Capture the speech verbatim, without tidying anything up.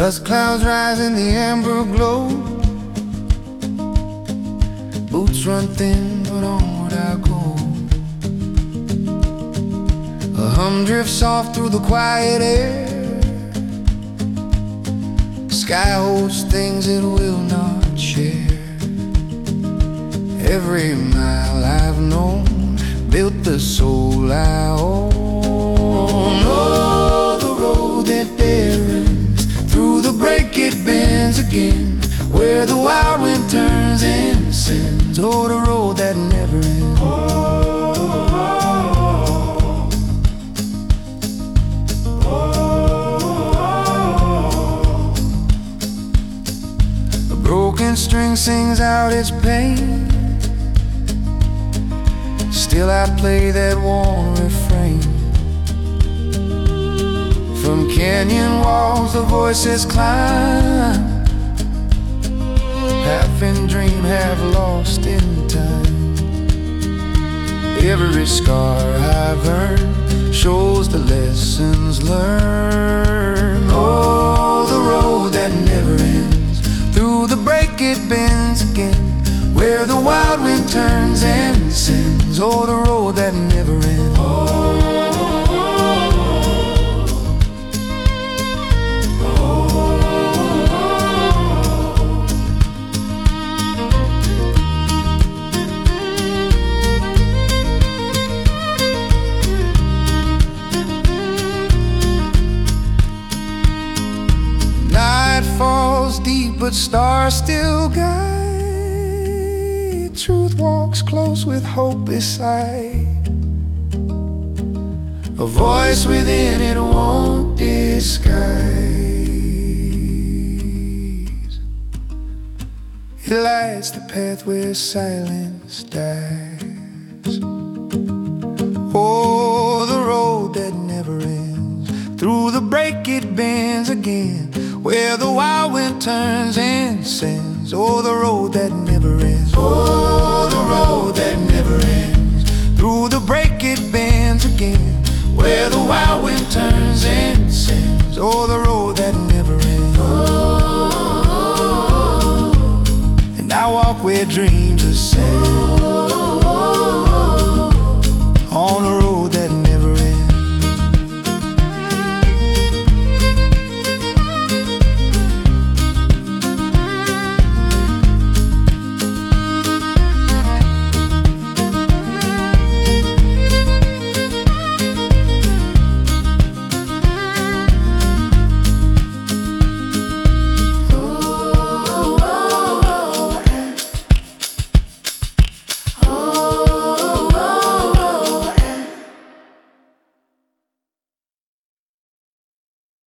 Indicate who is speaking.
Speaker 1: Dust clouds rise in the amber glow. Boots run thin, but onward I go. A hum drifts off through the quiet air. Sky holds things it will not share. Every mile I've known built the soul I own. Oh, the road that ends, through the break it bends again, where the wild wind turns and sends. Oh, the road that never ends. Oh, oh, oh. A broken string sings out its pain. Still I play that warm refrain. From canyon walls the voices climb, half in dream, half lost in time. Every scar I've earned shows the lessons learned. Oh, the road that never ends, through the break it bends again, where the wild wind turns and sends. Oh, the road that never ends. Oh, night falls deep, but stars still guide. Truth walks close with hope beside. A voice within it won't disguise. It lights the path where silence dies. Oh, the road that never ends, through the break it bends again, where the wild wind turns and sends. Oh, the road that never ends. Oh, the road that never ends, through the break it bends again, where the wild wind turns and sends. Oh, the road that never ends. Oh, and I walk where dreams ascend.